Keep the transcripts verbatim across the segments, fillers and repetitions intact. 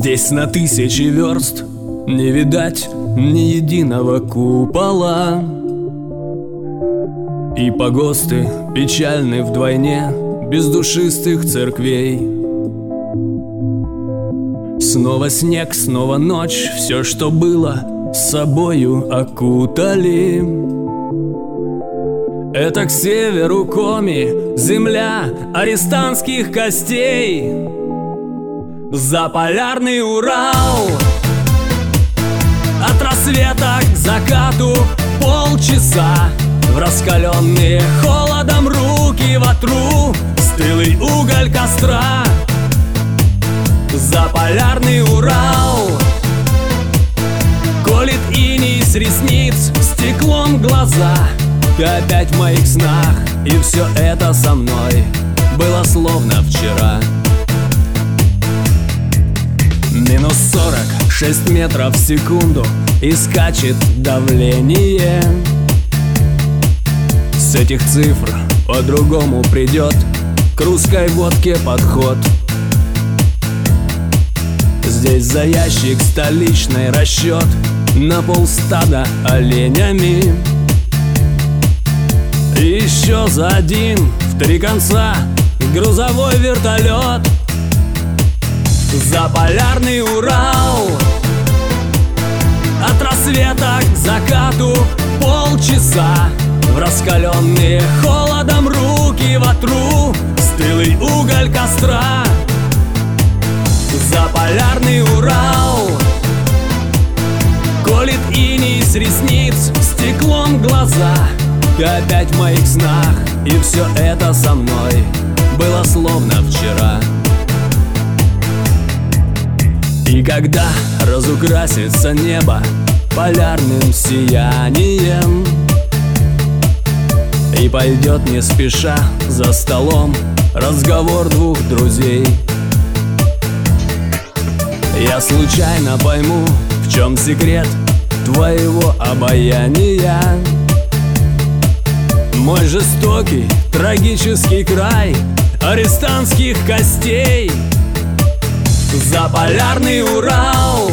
Здесь на тысячи верст не видать ни единого купола, и погосты печальны вдвойне без душистых церквей. Снова снег, снова ночь, все, что было, с собою окутали. Это к северу Коми, земля арестантских костей. Заполярный Урал, от рассвета к закату полчаса. В раскаленные холодом руки ватру стылый уголь костра. Заполярный Урал колет иней с ресниц, стеклом глаза. Ты опять в моих снах, и все это со мной было словно вчера. Минус сорок шесть метров в секунду, и скачет давление. С этих цифр по-другому придет к русской водке подход. Здесь за ящик столичный расчет на полстада оленями. И еще за один в три конца грузовой вертолет. Заполярный Урал, от рассвета к закату полчаса. В раскаленные холодом руки ватру стылый уголь костра. Заполярный Урал колет иней с ресниц, стеклом глаза. Ты опять в моих снах, и все это со мной было словно вчера. И когда разукрасится небо полярным сиянием, и пойдет не спеша за столом разговор двух друзей, я случайно пойму, в чем секрет твоего обаяния. Мой жестокий, трагический край арестантских костей. Заполярный Урал,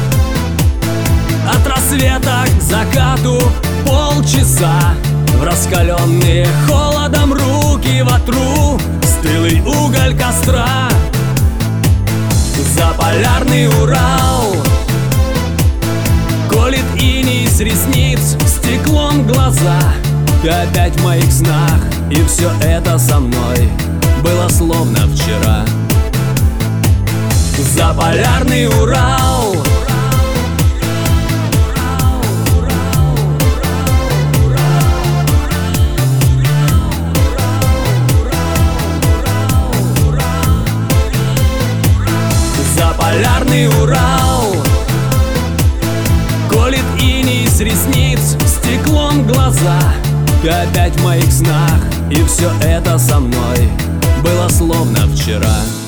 от рассвета к закату полчаса. В раскаленные холодом руки ватру стылый уголь костра. Заполярный Урал колет иней с ресниц, стеклом глаза. Ты опять в моих снах, и все это со мной было словно вчера. Заполярный Урал, Заполярный Урал колет иней с ресниц, стеклом глаза. Ты опять в моих снах, и все это со мной было словно вчера.